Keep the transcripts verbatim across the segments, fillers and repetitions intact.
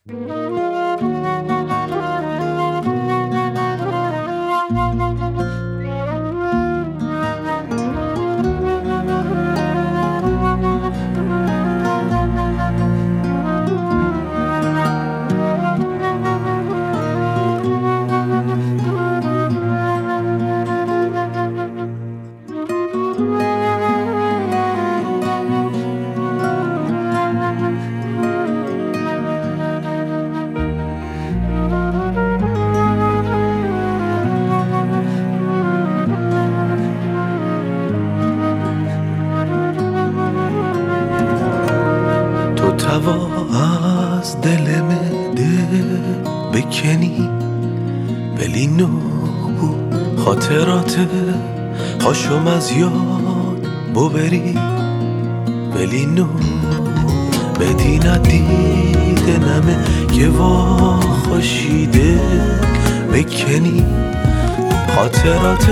توا از دل دل بکنی ولی نو خاطرات هاشم از یاد ببری ولی نو بدی ندیده نمه که وا خوشیده بکنی خاطرات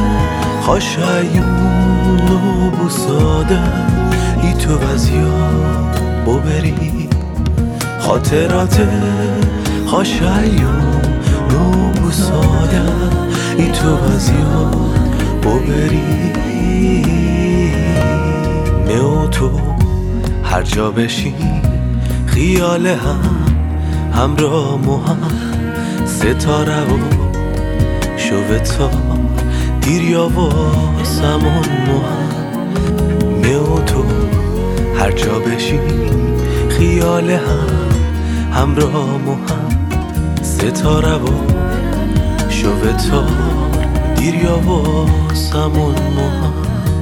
خاشایون و بوساده ای تو از یاد ببری خاطرات خاشایون و بوساده ای تو از یاد ببری نه و تو هر جا بشی خیال هم همراه مو هم ستاره و شوتا دیر یا واسمون مو هم نه و تو هر جا بشی خیال هم همراه مو هم ستاره و شوتا دیر یا واسمون مو هم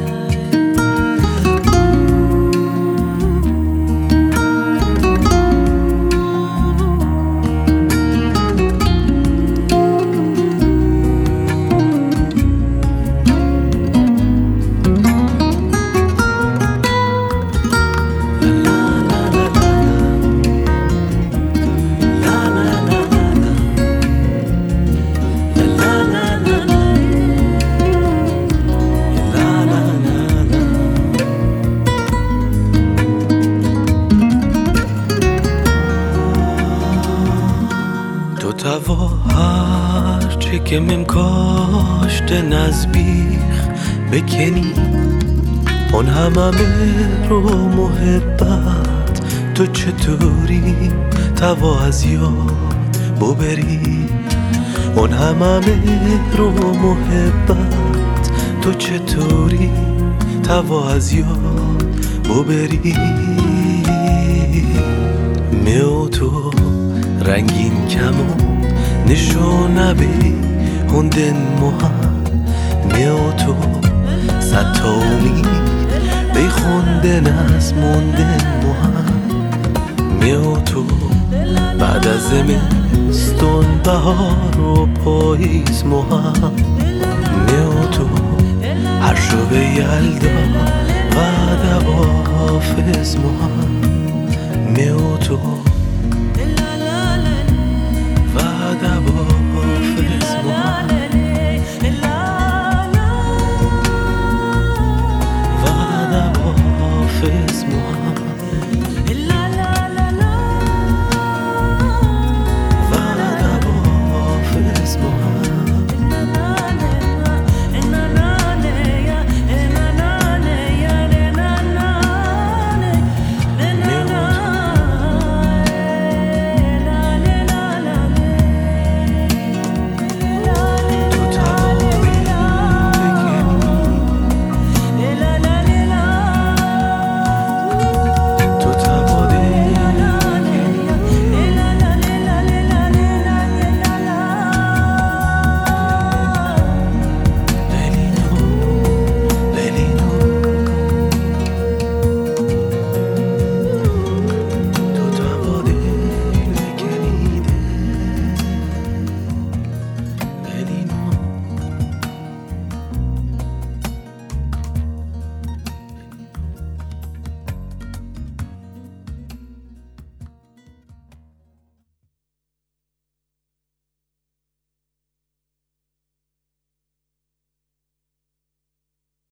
توا هر چه که مم کاشته نزبیخ بکنی اون همه رو محبت تو چطوری توا از یاد ببری اون همه رو محبت تو چطوری توا از یاد ببری میو تو رنگین کمون نشونه بی هندن موها میو تو ستونی بی خوندن از موندن موها میو تو بعد از زمستون بهار و پاییز موها میو تو هر شب یلدا و دو حافظ موها میو تو